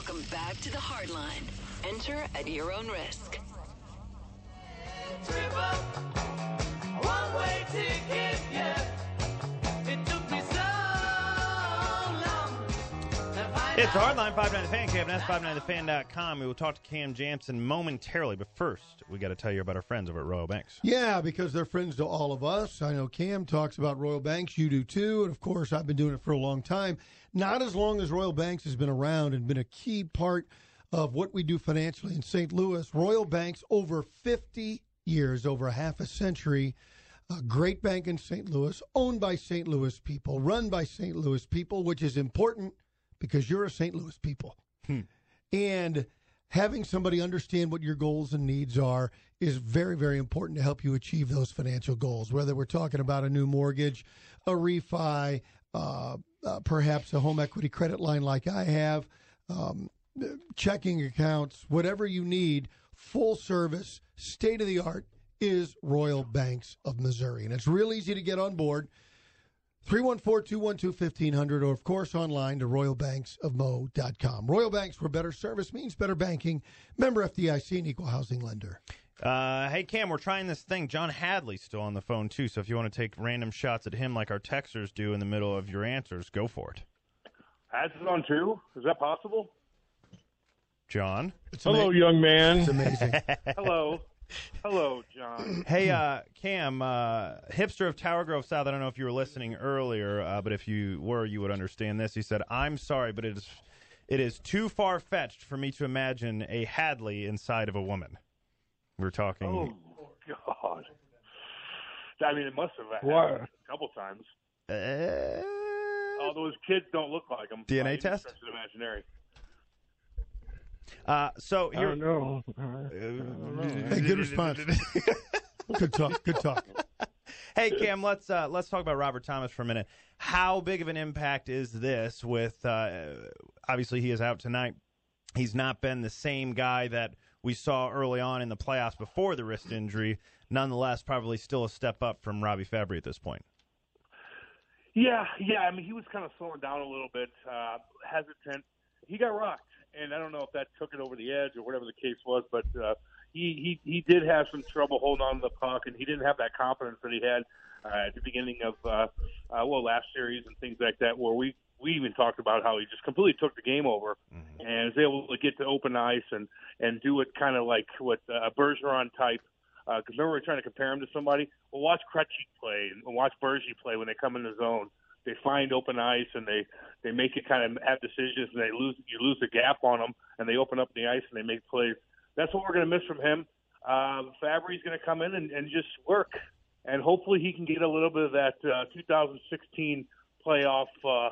Welcome back to the Hardline. Enter at your own risk. One-way ticket, yeah. It took me so long to find It's out. Hardline 59 The Fan, KFNS590thefan.com. We will talk to Cam Jansen momentarily, but first, we got to tell you about our friends over at Royal Banks. Yeah, because they're friends to all of us. I know Cam talks about Royal Banks. You do too. And, of course, I've been doing it for a long time. Not as long as Royal Banks has been around and been a key part of what we do financially in St. Louis. Royal Banks, over 50 years, over a half a century. A great bank in St. Louis, owned by St. Louis people, run by St. Louis people, which is important because you're a St. Louis people. And having somebody understand what your goals and needs are is very, very important to help you achieve those financial goals, whether we're talking about a new mortgage, a refi, perhaps a home equity credit line like I have, checking accounts, whatever you need, full service, state-of-the-art is Royal Banks of Missouri. And it's real easy to get on board. 314-212-1500, or, of course, online to royalbanksofmo.com. Royal Banks, where better service means better banking. Member FDIC, and equal housing lender. Hey, Cam, we're trying this thing. John Hadley's still on the phone, too, so if you want to take random shots at him like our texters do in the middle of your answers, go for it. Had's on too? Is that possible? John? Hello, young man. It's amazing. Hello. Hello, John. Hey, Cam, hipster of Tower Grove South, I don't know if you were listening earlier, but if you were, you would understand this. He said, I'm sorry, but it is too far-fetched for me to imagine a Hadley inside of a woman. We're talking... Oh, God. I mean, it must have happened a couple times. All those kids don't look like him. DNA test? Stretch of imaginary. So here, I don't know. Hey, good response. Good talk. Good talk. Hey, Cam, let's talk about Robert Thomas for a minute. How big of an impact is this with, obviously he is out tonight. He's not been the same guy that we saw early on in the playoffs before the wrist injury. Nonetheless, probably still a step up from Robbie Fabry at this point. Yeah. I mean, he was kind of slowing down a little bit, hesitant. He got rocked, and I don't know if that took it over the edge or whatever the case was, but he did have some trouble holding on to the puck, and he didn't have that confidence that he had at the beginning of last series and things like that, where we even talked about how he just completely took the game over and was able to get to open ice and do it kind of like what a Bergeron type. Because remember, we were trying to compare him to somebody. Well, watch Krejci play and watch Bergie play when they come in the zone. They find open ice and they make it kind of have decisions, and you lose the gap on them, and they open up the ice and they make plays. That's what we're going to miss from him. Fabry's going to come in and just work, and hopefully he can get a little bit of that 2016 playoff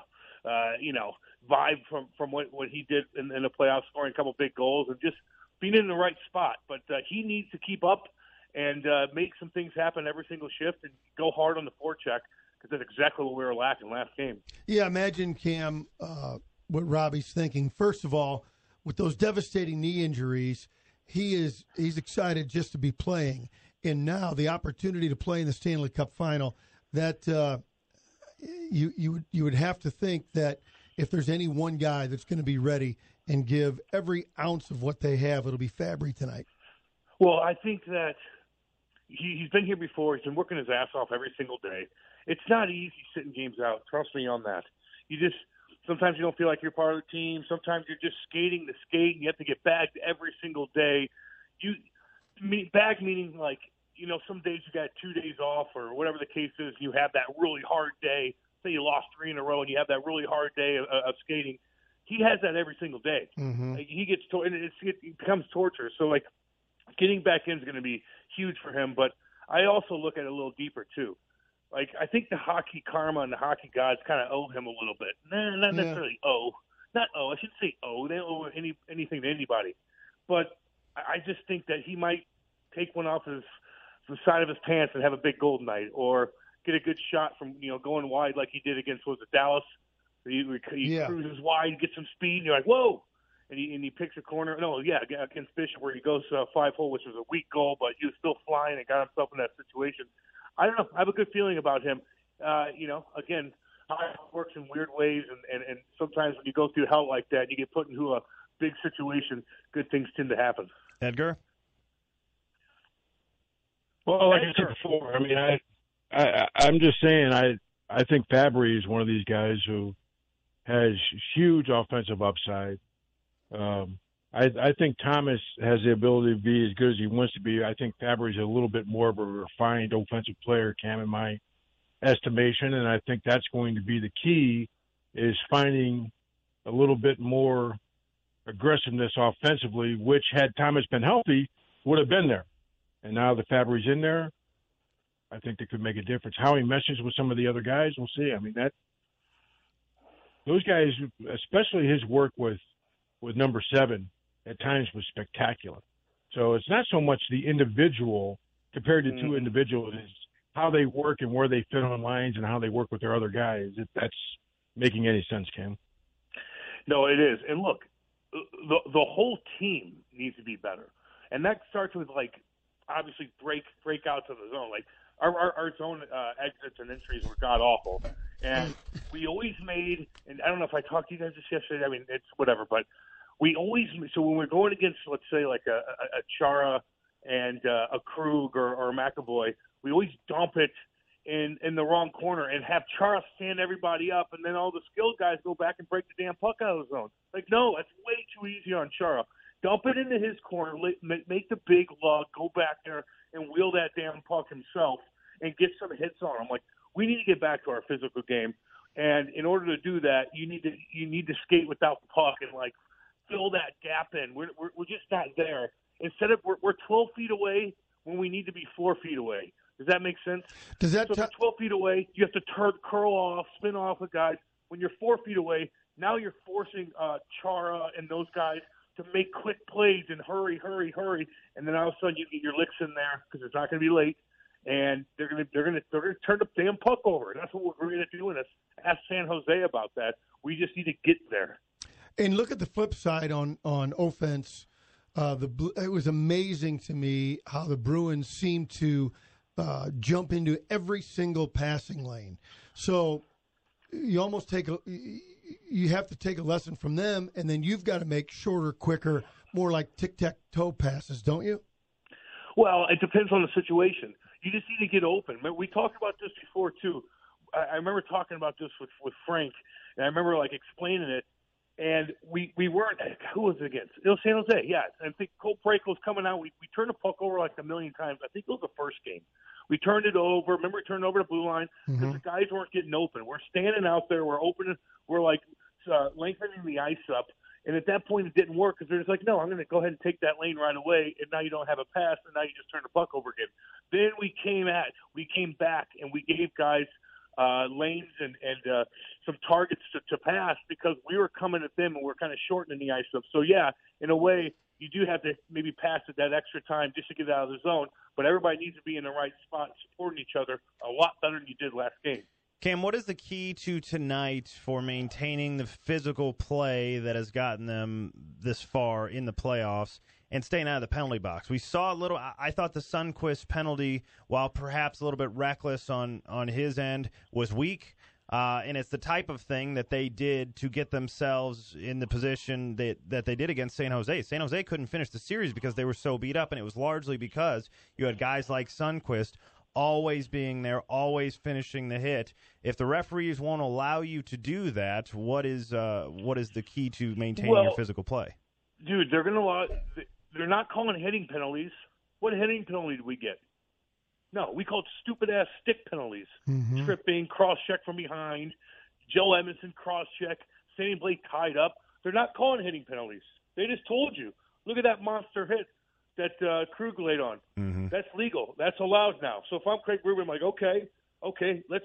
vibe from what he did in the playoffs, scoring a couple big goals and just being in the right spot. But he needs to keep up and make some things happen every single shift and go hard on the forecheck, because that's exactly what we were lacking last game. Yeah, imagine, Cam, what Robbie's thinking. First of all, with those devastating knee injuries, he's excited just to be playing. And now the opportunity to play in the Stanley Cup final, that you would have to think that if there's any one guy that's going to be ready and give every ounce of what they have, it'll be Fabry tonight. Well, I think that he's been here before. He's been working his ass off every single day. It's not easy sitting games out. Trust me on that. Sometimes you don't feel like you're part of the team. Sometimes you're just skating the skate, and you have to get bagged every single day. Bagged meaning like, some days you got 2 days off or whatever the case is. You have that really hard day. Say you lost 3 in a row and you have that really hard day of skating. He has that every single day. Mm-hmm. He gets and it becomes torture. So getting back in is going to be huge for him. But I also look at it a little deeper too. I think the hockey karma and the hockey gods kind of owe him a little bit. Not necessarily owe. Not owe. I shouldn't say owe. They don't owe anything to anybody. But I just think that he might take one off the side of his pants and have a big goal night, or get a good shot from going wide like he did against Dallas. He cruises wide, gets some speed, and you're like, whoa! And he picks a corner. Against Bishop where he goes 5-hole, which was a weak goal, but he was still flying and got himself in that situation. I don't know. I have a good feeling about him. Again, hockey works in weird ways, and sometimes when you go through hell like that, you get put into a big situation, good things tend to happen. Edgar? Well, like I said before, I mean, I'm just saying, I think Fabry is one of these guys who has huge offensive upside. I think Thomas has the ability to be as good as he wants to be. I think Fabry's a little bit more of a refined offensive player, Cam, in my estimation, and I think that's going to be the key, is finding a little bit more aggressiveness offensively, which, had Thomas been healthy, would have been there. And now that Fabry's in there, I think that could make a difference. How he meshes with some of the other guys, we'll see. I mean, those guys, especially his work with number 7, at times was spectacular. So it's not so much the individual compared to two individuals, it's how they work and where they fit on lines and how they work with their other guys. If that's making any sense, Cam. No, it is. And look, the whole team needs to be better. And that starts with, like, obviously break out to the zone. Like, our zone exits and entries were god-awful. And we always made, and I don't know if I talked to you guys this yesterday, I mean, it's whatever, but we always, so when we're going against, let's say, like a Chara and a Krug or a McAvoy, we always dump it in the wrong corner and have Chara stand everybody up, and then all the skilled guys go back and break the damn puck out of the zone. Like, no, that's way too easy on Chara. Dump it into his corner, make the big lug, go back there and wheel that damn puck himself and get some hits on him. Like, we need to get back to our physical game, and in order to do that, you need to skate without the puck and, like, fill that gap in. We're just not there. Instead of we're 12 feet away when we need to be 4 feet away. Does that make sense? Does that so if you're 12 feet away, you have to curl off, spin off a guy. When you're 4 feet away, now you're forcing Chara and those guys to make quick plays and hurry, and then all of a sudden you get your licks in there because it's not going to be late, and they're going to turn the damn puck over. That's what we're going to do. And ask San Jose about that. We just need to get there. And look at the flip side on offense. It was amazing to me how the Bruins seemed to jump into every single passing lane. So you almost you have to take a lesson from them, and then you've got to make shorter, quicker, more like tic-tac-toe passes, don't you? Well, it depends on the situation. You just need to get open. We talked about this before, too. I remember talking about this with Frank, and I remember, like, explaining it. And we weren't – who was it against? It was San Jose, yeah. I think Cole Parayko was coming out. We turned the puck over like a million times. I think it was the first game. We turned it over. Remember, we turned it over to blue line because the guys weren't getting open. We're standing out there. We're opening. We're, like, lengthening the ice up. And at that point, it didn't work because they're just like, no, I'm going to go ahead and take that lane right away, and now you don't have a pass, and now you just turn the puck over again. Then we came back, and we gave guys lanes and some targets to pass because we were coming at them and we're kind of shortening the ice up. So, yeah, in a way, you do have to maybe pass it that extra time just to get out of the zone, but everybody needs to be in the right spot supporting each other a lot better than you did last game. Cam, what is the key to tonight for maintaining the physical play that has gotten them this far in the playoffs and staying out of the penalty box? We saw I thought the Sundqvist penalty, while perhaps a little bit reckless on his end, was weak. And it's the type of thing that they did to get themselves in the position that they did against San Jose. San Jose couldn't finish the series because they were so beat up, and it was largely because you had guys like Sundqvist always being there, always finishing the hit. If the referees won't allow you to do that, what is the key to maintaining your physical play? Dude, they're not calling hitting penalties. What hitting penalty did we get? No, we called stupid-ass stick penalties. Tripping, cross-check from behind, Joe Edmondson cross-check, Sandy Blake tied up. They're not calling hitting penalties. They just told you. Look at that monster hit that Krug laid on. That's legal. That's allowed now. So if I'm Craig Berube, I'm like, okay, let's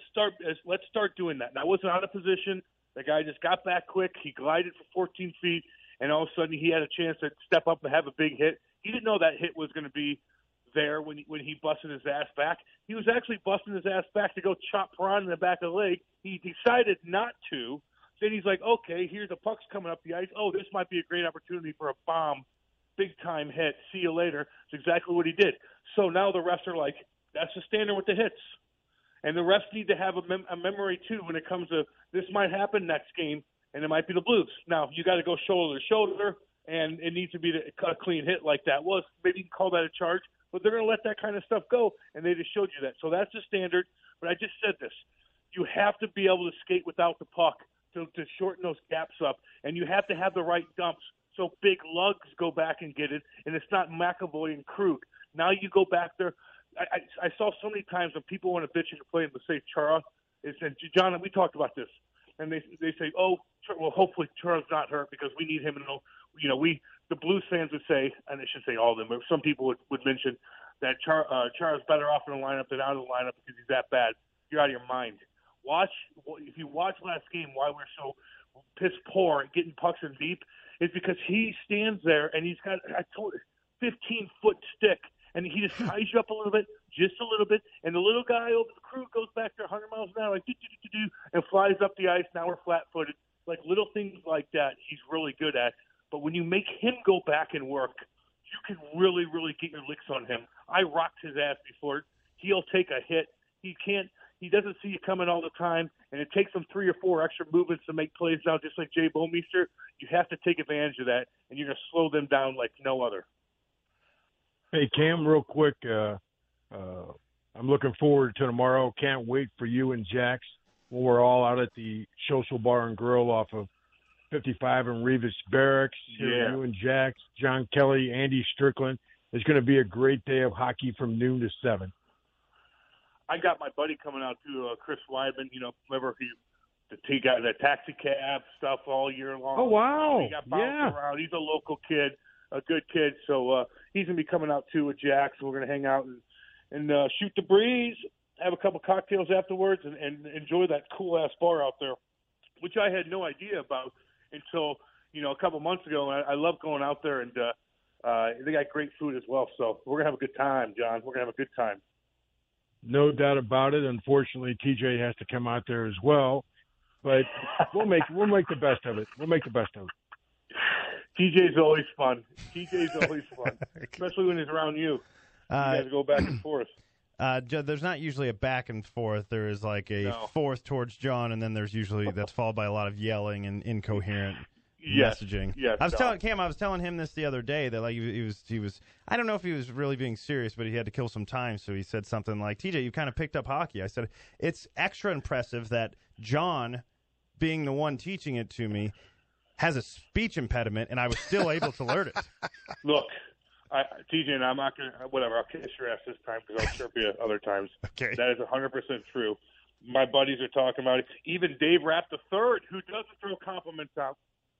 start doing that. Now, I wasn't out of position. The guy just got back quick. He glided for 14 feet, and all of a sudden he had a chance to step up and have a big hit. He didn't know that hit was going to be there when he busted his ass back. He was actually busting his ass back to go chop Perron in the back of the leg. He decided not to. Then he's like, okay, here's the puck's coming up the ice. Oh, this might be a great opportunity for a bomb. Big-time hit. See you later. It's exactly what he did. So now the refs are like, that's the standard with the hits. And the refs need to have a memory, too, when it comes to this might happen next game, and it might be the Blues. Now, you got to go shoulder to shoulder. and it needs to be a clean hit like that. Well, maybe you can call that a charge, but they're going to let that kind of stuff go, and they just showed you that. So that's the standard. But I just said this. You have to be able to skate without the puck to shorten those gaps up, and you have to have the right dumps so big lugs go back and get it, and it's not McAvoy and Krug. Now you go back there. I saw so many times when people want to bitch and complain to say Chara, and John, we talked about this, and they say, oh, well, hopefully Chara's not hurt because we need him. The Blues fans would say, and I shouldn't say all of them, but some people would mention that Chara's better off in the lineup than out of the lineup because he's that bad. You're out of your mind. If you watch last game, why we're so piss poor at getting pucks in deep, is because he stands there and he's got a 15-foot stick, and he just ties you up a little bit, and the little guy over the crew goes back there 100 miles an hour, like do, and flies up the ice. Now we're flat-footed. Like little things like that, he's really good at. But when you make him go back and work, you can really, really get your licks on him. I rocked his ass before. He'll take a hit. He doesn't see you coming all the time, and it takes him 3 or 4 extra movements to make plays now, just like Jay Bomeister. You have to take advantage of that, and you're going to slow them down like no other. Hey, Cam, real quick, I'm looking forward to tomorrow. Can't wait for you and Jax when we're all out at the Social Bar and Grill off of 55 and Revis Barracks. Yeah. You and Jax, John Kelly, Andy Strickland. It's going to be a great day of hockey from noon to 7. I got my buddy coming out too, Chris Weidman. Remember he got the taxi cab stuff all year long. Oh, wow. He got bounced around. He's a local kid, a good kid. So he's going to be coming out too with Jax. We're going to hang out and shoot the breeze, have a couple cocktails afterwards, and enjoy that cool-ass bar out there, which I had no idea about until, a couple months ago. And I love going out there, and they got great food as well. So we're going to have a good time, John. We're going to have a good time. No doubt about it. Unfortunately, TJ has to come out there as well, but we'll make the best of it. TJ's always fun. Especially when he's around you. You guys go back and forth. There's not usually a back and forth. There is like a fourth towards John, and then there's usually that's followed by a lot of yelling and incoherent messaging. Yes, I was telling him this the other day that like he was I don't know if he was really being serious, but he had to kill some time, so he said something like, TJ, you kind of picked up hockey. I said, it's extra impressive that John, being the one teaching it to me, has a speech impediment, and I was still able to learn it. Look, TJ, and I'm not going to, whatever, I'll kiss your ass this time because I'll chirp you other times. Okay. That is 100% true. My buddies are talking about it. Even Dave Rapp III, who doesn't throw compliments out,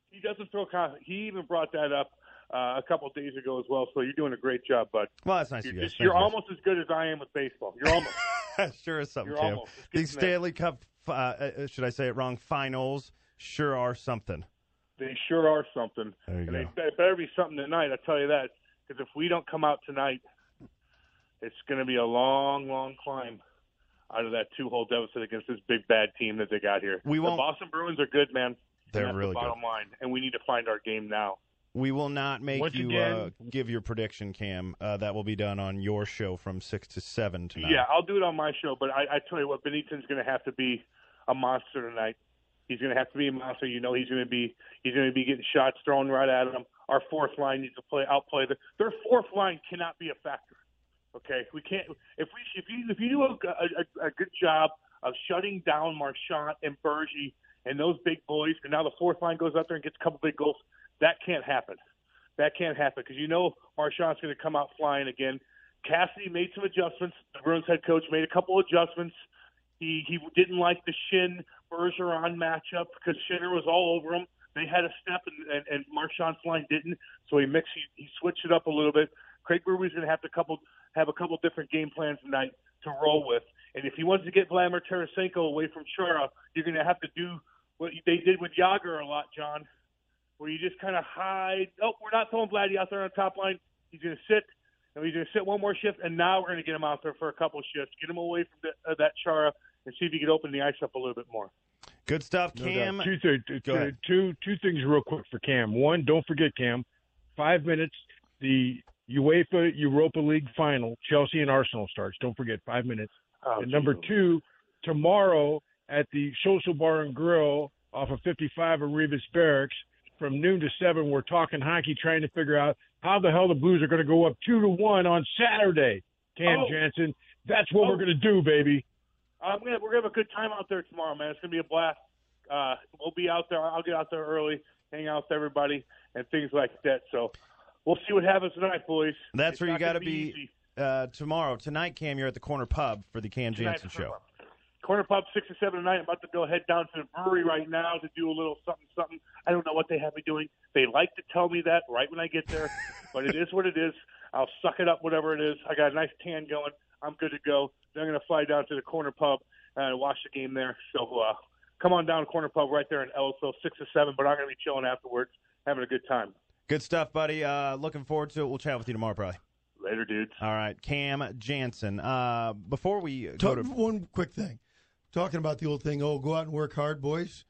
he even brought that up a couple of days ago as well. So you're doing a great job, bud. Well, that's nice of you guys. You're almost as good as I am with baseball. You're almost. Sure is something, You're Cam. almost. These Stanley Cup, should I say it wrong, finals sure are something. They sure are something. There you and go. It better be something tonight, I'll tell you that. Because if we don't come out tonight, it's going to be a long, long climb out of that 2-hole deficit against this big, bad team that they got here. The Boston Bruins are good, man. They're that's really the bottom line, and we need to find our game now. We will not make Once you again, give your prediction, Cam. That will be done on your show from 6 to 7 tonight. Yeah, I'll do it on my show, but I tell you what, Binnington's going to have to be a monster tonight. He's going to have to be a monster. He's going to be getting shots thrown right at him. Our fourth line needs to outplay their fourth line cannot be a factor. Okay, we can't. If you do a good job of shutting down Marchand and Bergie and those big boys, and now the fourth line goes out there and gets a couple big goals, that can't happen. That can't happen because Marchand's going to come out flying again. Cassidy made some adjustments. The Bruins head coach made a couple adjustments. He didn't like the Shin Bergeron matchup because Shinner was all over him. They had a step, and Marchand's line didn't, so he switched it up a little bit. Craig Berube is going to have a couple different game plans tonight to roll with. And if he wants to get Vladimir Tarasenko away from Chara, you're going to have to do what they did with Yager a lot, John, where you just kind of hide. Oh, we're not throwing Vladdy out there on the top line. He's going to sit, and he's going to sit one more shift, and now we're going to get him out there for a couple of shifts, get him away from that Chara, and see if he can open the ice up a little bit more. Good stuff, Cam. Go ahead. Two things real quick for Cam. One, don't forget, Cam, 5 minutes, the UEFA Europa League final, Chelsea and Arsenal starts. Don't forget, 5 minutes. And number two, tomorrow at the Social Bar and Grill off of 55 and Revis Barracks, from noon to 7. We're talking hockey, trying to figure out how the hell the Blues are going to go up 2-1 on Saturday. Cam Jansen, that's what we're going to do, baby. We're gonna have a good time out there tomorrow, man. It's gonna be a blast. We'll be out there. I'll get out there early, hang out with everybody, and things like that. So we'll see what happens tonight, boys. That's where you got to be tomorrow. Tonight, Cam, you're at the Corner Pub for the Cam Jansen Show. Corner Pub, 6 to 7 tonight. I'm about to go head down to the brewery right now to do a little something. I don't know what they have me doing. They like to tell me that right when I get there, but it is what it is. I'll suck it up, whatever it is. I got a nice tan going. I'm good to go. Then I'm going to fly down to the Corner Pub and watch the game there. So come on down to Corner Pub right there in Ellisville, 6 to 7, but I'm going to be chilling afterwards, having a good time. Good stuff, buddy. Looking forward to it. We'll chat with you tomorrow, probably. Later, dudes. All right, Cam Jansen. Before we go to one quick thing, talking about the old thing, go out and work hard, boys.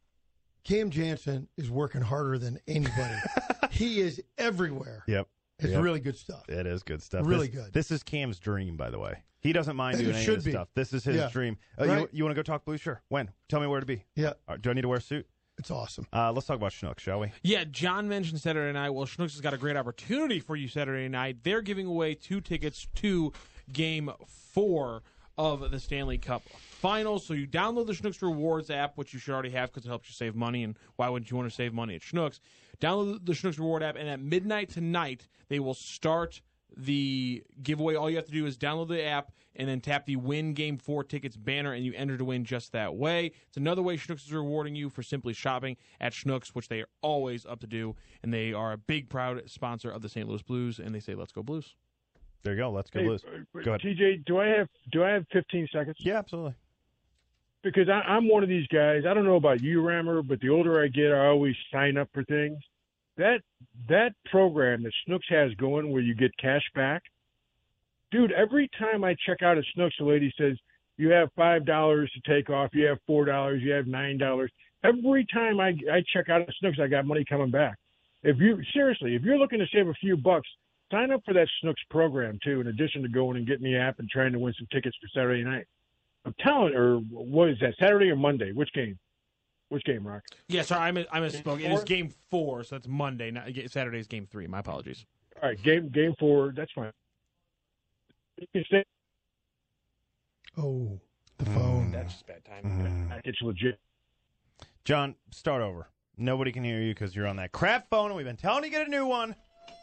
Cam Jansen is working harder than anybody. He is everywhere. Yep. It's really good stuff. It is good stuff. Really good. This is Cam's dream, by the way. He doesn't mind doing any of this stuff. This is his dream. Right. You want to go talk Blues? Sure. When? Tell me where to be. Yeah. Do I need to wear a suit? It's awesome. Let's talk about Schnucks, shall we? Yeah, John mentioned Saturday night. Well, Schnucks has got a great opportunity for you Saturday night. They're giving away 2 tickets to Game 4 of the Stanley Cup Finals. So you download the Schnucks Rewards app, which you should already have because it helps you save money, and why wouldn't you want to save money at Schnucks? Download the Schnucks Reward app, and at midnight tonight, they will start the giveaway. All you have to do is download the app and then tap the Win Game 4 Tickets banner, and you enter to win just that way. It's another way Schnucks is rewarding you for simply shopping at Schnucks, which they are always up to do, and they are a big, proud sponsor of the St. Louis Blues, and they say, let's go Blues. There you go. Let's go Blues. Go ahead. TJ, do I have 15 seconds? Yeah, absolutely. Because I'm one of these guys. I don't know about you, Rammer, but the older I get, I always sign up for things. That program that Schnucks has going where you get cash back, dude, every time I check out at Schnucks, the lady says, you have $5 to take off, you have $4, you have $9. Every time I check out at Schnucks, I got money coming back. If you're looking to save a few bucks, sign up for that Schnucks program, too, in addition to going and getting the app and trying to win some tickets for Saturday night. I'm telling, or what is that, Saturday or Monday? Which game? Which game, Rock? Yeah, sorry, I misspoke. It is Game 4, so that's Monday. Not, Saturday's Game 3. My apologies. All right, game 4. That's fine. You can stay. Oh, the phone. That's just bad timing. It's legit. John, start over. Nobody can hear you because you're on that crap phone, and we've been telling you to get a new one.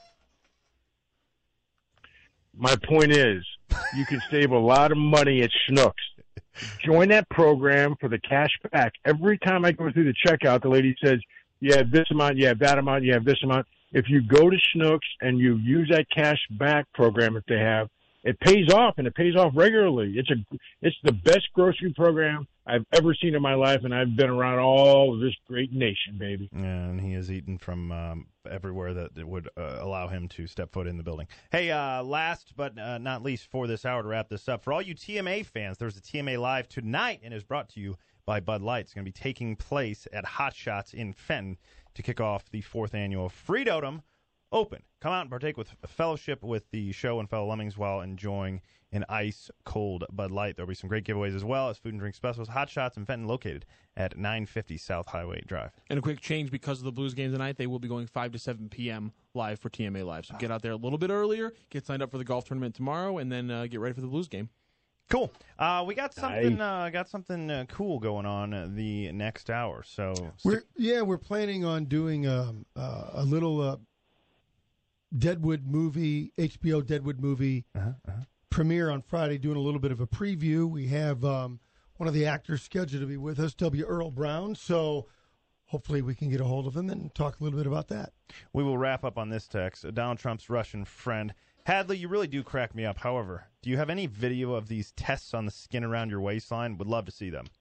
My point is, you can save a lot of money at Schnucks. Join that program for the cash back. Every time I go through the checkout, the lady says, you have this amount, you have that amount, you have this amount. If you go to Schnucks and you use that cash back program that they have, it pays off, and it pays off regularly. It's the best grocery program I've ever seen in my life, and I've been around all of this great nation, baby. Yeah, and he has eaten from everywhere that would allow him to step foot in the building. Hey, last but not least for this hour to wrap this up, for all you TMA fans, there's a TMA Live tonight, and is brought to you by Bud Light. It's going to be taking place at Hot Shots in Fenton to kick off the 4th annual Freedom Open. Come out and partake with a fellowship with the show and fellow Lemmings while enjoying an ice-cold Bud Light. There'll be some great giveaways as well as food and drink specials. Hot Shots in Fenton, located at 950 South Highway Drive. And a quick change because of the Blues game tonight. They will be going 5 to 7 p.m. live for TMA Live. So get out there a little bit earlier, get signed up for the golf tournament tomorrow, and then get ready for the Blues game. Cool. We got something cool going on the next hour. So we're planning on doing a little Deadwood movie, HBO Deadwood movie premiere on Friday, doing a little bit of a preview. We have one of the actors scheduled to be with us, W. Earl Brown, so hopefully we can get a hold of him and talk a little bit about that. We will wrap up on this text. Donald Trump's Russian friend. Hadley, you really do crack me up. However, do you have any video of these tests on the skin around your waistline? Would love to see them.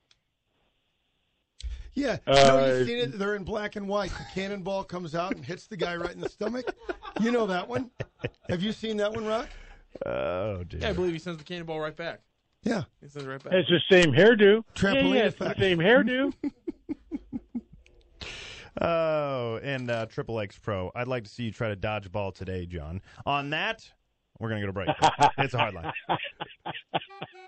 Yeah, you've seen it. They're in black and white. The cannonball comes out and hits the guy right in the stomach. You know that one. Have you seen that one, Rock? Oh, dear. Yeah, I believe he sends the cannonball right back. Yeah. He sends it right back. It's the same hairdo. Trampoline it's the effect. same hairdo. Oh, and Triple X Pro. I'd like to see you try to dodge ball today, John. On that, we're going to go to break. It's a hard line.